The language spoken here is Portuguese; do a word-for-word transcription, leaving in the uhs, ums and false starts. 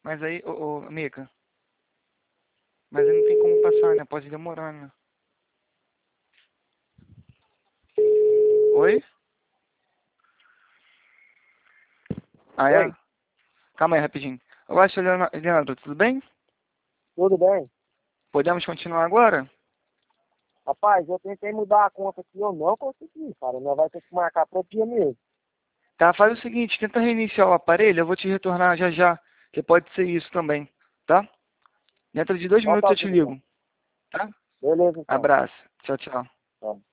Mas aí, ô, ô, Mica, mas aí não tem como passar, né? Pode demorar, né? Oi? Ah, é? Oi, Calma aí, rapidinho. Eu acho, Leonardo, Leandro, tudo bem? tudo bem? Podemos continuar agora? Rapaz, eu tentei mudar a conta aqui, eu não consegui, cara. Nós vai ter que marcar para outro dia mesmo. Tá, faz o seguinte, tenta reiniciar o aparelho, eu vou te retornar já já, que pode ser isso também, tá? Dentro de dois Então minutos tá eu te ok, então. ligo, tá? Beleza, então. Abraço. Tchau, tchau. Tá.